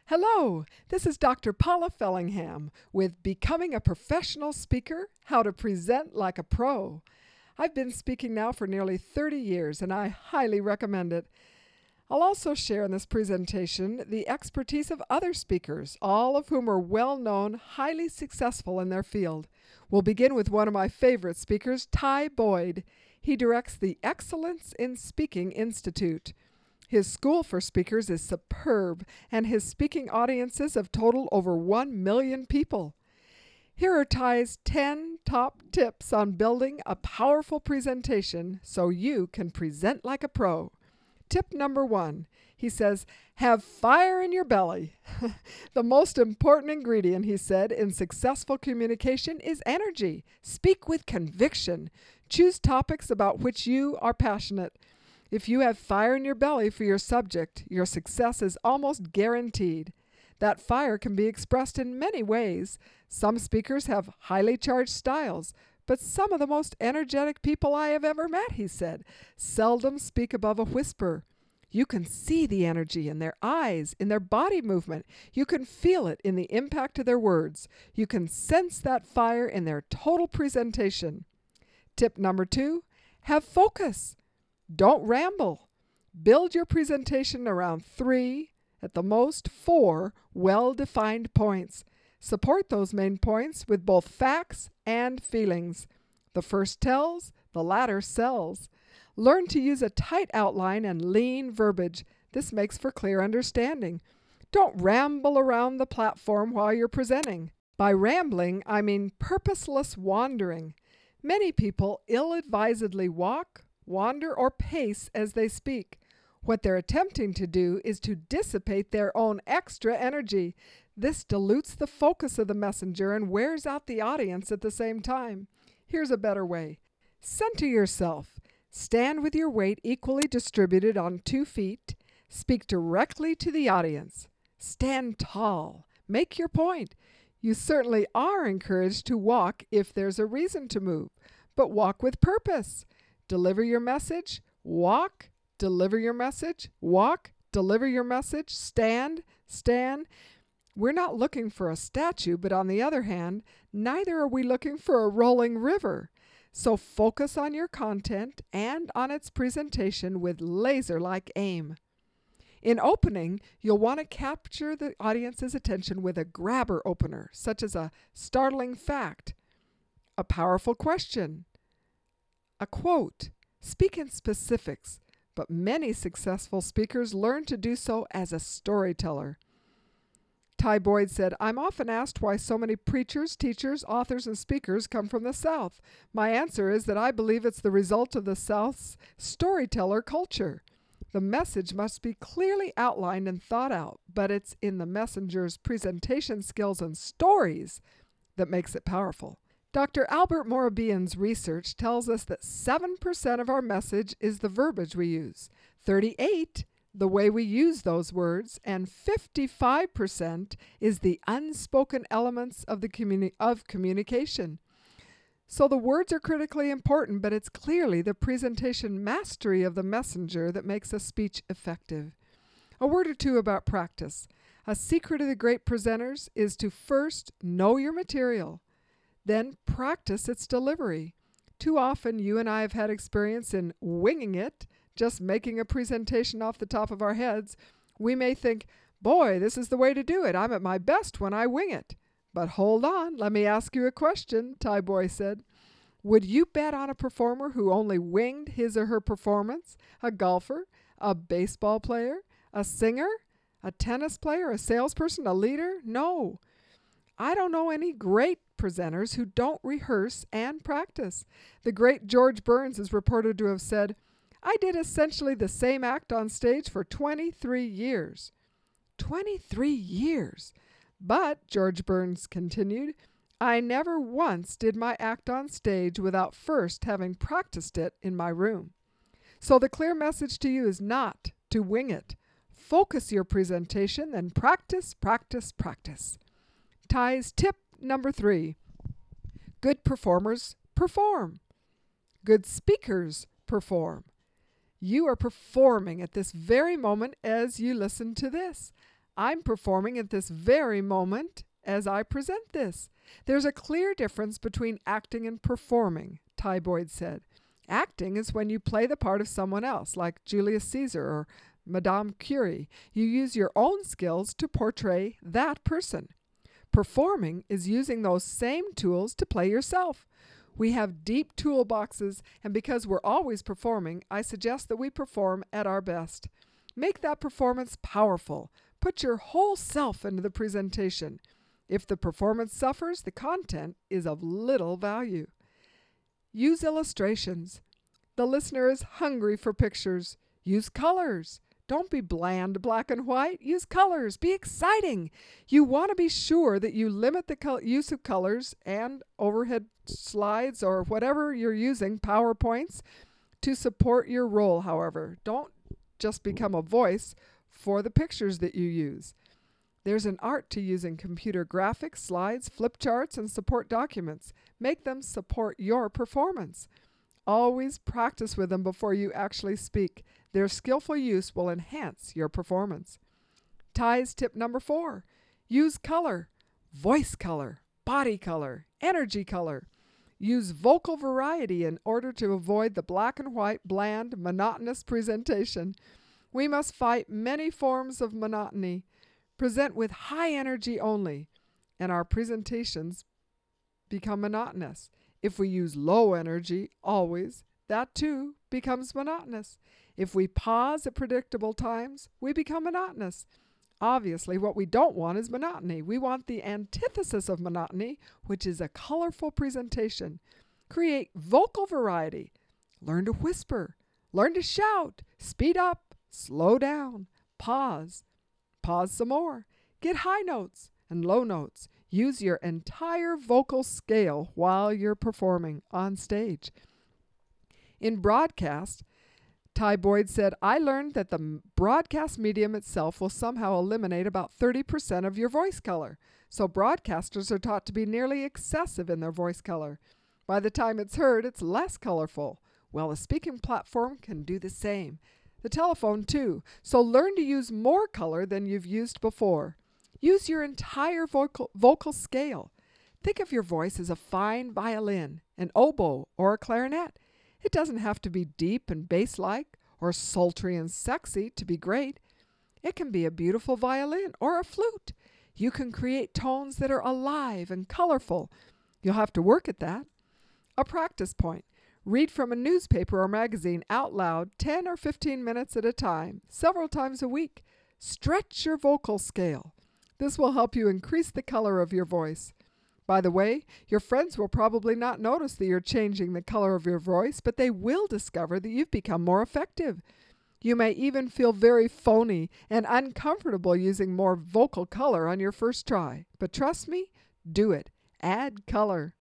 Hello, this is Dr. Paula Fellingham with Becoming a Professional Speaker, How to Present Like a Pro. I've been speaking now for nearly 30 years and I highly recommend it. I'll also share in this presentation the expertise of other speakers, all of whom are well-known, highly successful in their field. We'll begin with one of my favorite speakers, Ty Boyd. He directs the Excellence in Speaking Institute. His school for speakers is superb, and his speaking audiences have totaled over 1 million people. Here are Ty's 10 top tips on building a powerful presentation so you can present like a pro. Tip number 1, he says, have fire in your belly. The most important ingredient, he said, in successful communication is energy. Speak with conviction. Choose topics about which you are passionate. If you have fire in your belly for your subject, your success is almost guaranteed. That fire can be expressed in many ways. Some speakers have highly charged styles, but some of the most energetic people I have ever met, he said, seldom speak above a whisper. You can see the energy in their eyes, in their body movement. You can feel it in the impact of their words. You can sense that fire in their total presentation. Tip number 2, have focus. Don't ramble. Build your presentation around 3, at the most 4, well-defined points. Support those main points with both facts and feelings. The first tells, the latter sells. Learn to use a tight outline and lean verbiage. This makes for clear understanding. Don't ramble around the platform while you're presenting. By rambling, I mean purposeless wandering. Many people ill-advisedly walk, wander, or pace as they speak. What they're attempting to do is to dissipate their own extra energy. This dilutes the focus of the messenger and wears out the audience at the same time. Here's a better way. Center yourself. Stand with your weight equally distributed on 2 feet. Speak directly to the audience. Stand tall. Make your point. You certainly are encouraged to walk if there's a reason to move, but walk with purpose. Deliver your message, walk, deliver your message, walk, deliver your message, stand. We're not looking for a statue, but on the other hand, neither are we looking for a rolling river. So focus on your content and on its presentation with laser-like aim. In opening, you'll want to capture the audience's attention with a grabber opener, such as a startling fact, a powerful question, a quote. Speak in specifics, but many successful speakers learn to do so as a storyteller. Ty Boyd said, I'm often asked why so many preachers, teachers, authors, and speakers come from the South. My answer is that I believe it's the result of the South's storyteller culture. The message must be clearly outlined and thought out, but it's in the messenger's presentation skills and stories that makes it powerful. Dr. Albert Mehrabian's research tells us that 7% of our message is the verbiage we use, 38% the way we use those words, and 55% is the unspoken elements of communication. So the words are critically important, but it's clearly the presentation mastery of the messenger that makes a speech effective. A word or two about practice. A secret of the great presenters is to first know your material, then practice its delivery. Too often you and I have had experience in winging it, just making a presentation off the top of our heads. We may think, boy, this is the way to do it. I'm at my best when I wing it. But hold on, let me ask you a question, Ty Boyd said. Would you bet on a performer who only winged his or her performance? A golfer, a baseball player, a singer, a tennis player, a salesperson, a leader? No. I don't know any great presenters who don't rehearse and practice. The great George Burns is reported to have said, I did essentially the same act on stage for 23 years. 23 years! But, George Burns continued, I never once did my act on stage without first having practiced it in my room. So the clear message to you is not to wing it. Focus your presentation, then practice, practice, practice. Ty's tip number 3. Good performers perform. Good speakers perform. You are performing at this very moment as you listen to this. I'm performing at this very moment as I present this. There's a clear difference between acting and performing, Ty Boyd said. Acting is when you play the part of someone else, like Julius Caesar or Madame Curie. You use your own skills to portray that person. Performing is using those same tools to play yourself. We have deep toolboxes, and because we're always performing, I suggest that we perform at our best. Make that performance powerful. Put your whole self into the presentation. If the performance suffers, the content is of little value. Use illustrations. The listener is hungry for pictures. Use colors. Don't be bland black and white. Use colors. Be exciting. You want to be sure that you limit the use of colors and overhead slides or whatever you're using, PowerPoints, to support your role, however. Don't just become a voice for the pictures that you use. There's an art to using computer graphics, slides, flip charts, and support documents. Make them support your performance. Always practice with them before you actually speak. Their skillful use will enhance your performance. Ty's tip number 4. Use color. Voice color, body color, energy color. Use vocal variety in order to avoid the black and white, bland, monotonous presentation. We must fight many forms of monotony. Present with high energy only, and our presentations become monotonous. If we use low energy always, that too becomes monotonous. If we pause at predictable times, we become monotonous. Obviously, what we don't want is monotony. We want the antithesis of monotony, which is a colorful presentation. Create vocal variety. Learn to whisper. Learn to shout. Speed up. Slow down. Pause. Pause some more. Get high notes and low notes. Use your entire vocal scale while you're performing on stage. In broadcast, Ty Boyd said, I learned that the broadcast medium itself will somehow eliminate about 30% of your voice color. So broadcasters are taught to be nearly excessive in their voice color. By the time it's heard, it's less colorful. Well, a speaking platform can do the same. The telephone, too. So learn to use more color than you've used before. Use your entire vocal scale. Think of your voice as a fine violin, an oboe, or a clarinet. It doesn't have to be deep and bass-like or sultry and sexy to be great. It can be a beautiful violin or a flute. You can create tones that are alive and colorful. You'll have to work at that. A practice point. Read from a newspaper or magazine out loud 10 or 15 minutes at a time, several times a week. Stretch your vocal scale. This will help you increase the color of your voice. By the way, your friends will probably not notice that you're changing the color of your voice, but they will discover that you've become more effective. You may even feel very phony and uncomfortable using more vocal color on your first try. But trust me, do it. Add color.